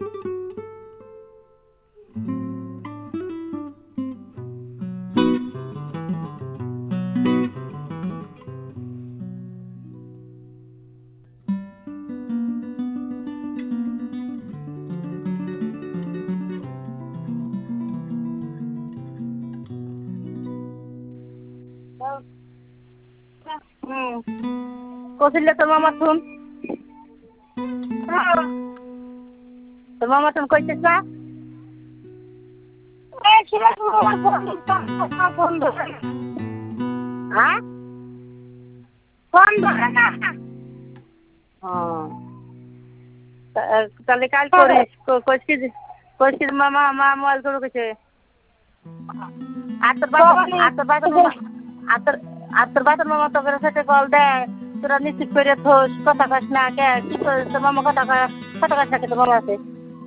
কইছিলে তোর মামা শুন তোর মামা তুমি কইছিস না হ্যাঁ ফোন ধরে না তাহলে কাল করিস কইছিস মামা মা মোবাইল করে কইছে আর তোর বাচ্চার মামা তোর সাথে কল দেয় তোরা নিশ্চিত করে থোস কথা কাস না কে কি তোর মামা কথা কাস না তোর মামা আছে